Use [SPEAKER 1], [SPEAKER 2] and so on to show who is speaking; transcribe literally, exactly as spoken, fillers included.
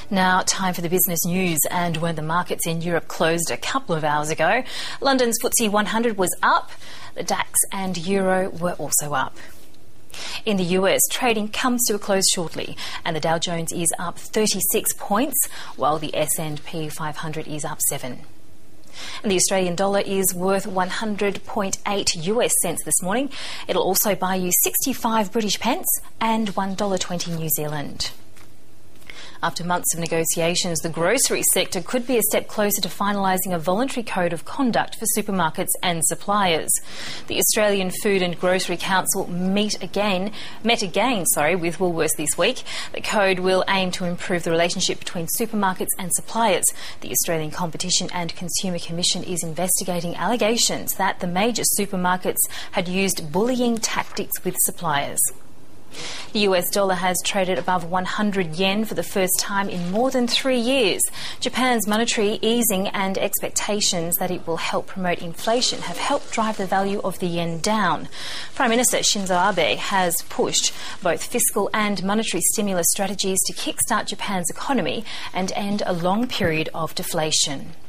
[SPEAKER 1] Now, time for the business news, and when the markets in Europe closed a couple of hours ago, London's F T S E one hundred was up, the DAX and Euro were also up. In the U S, trading comes to a close shortly, and the Dow Jones is up thirty-six points, while the S and P five hundred is up seven. And the Australian dollar is worth one hundred point eight U S cents this morning. It'll also buy you sixty-five British pence and one dollar twenty New Zealand. After months of negotiations, the grocery sector could be a step closer to finalising a voluntary code of conduct for supermarkets and suppliers. The Australian Food and Grocery Council meet again, met again, sorry, with Woolworths this week. The code will aim to improve the relationship between supermarkets and suppliers. The Australian Competition and Consumer Commission is investigating allegations that the major supermarkets had used bullying tactics with suppliers. The U S dollar has traded above one hundred yen for the first time in more than three years. Japan's monetary easing and expectations that it will help promote inflation have helped drive the value of the yen down. Prime Minister Shinzo Abe has pushed both fiscal and monetary stimulus strategies to kickstart Japan's economy and end a long period of deflation.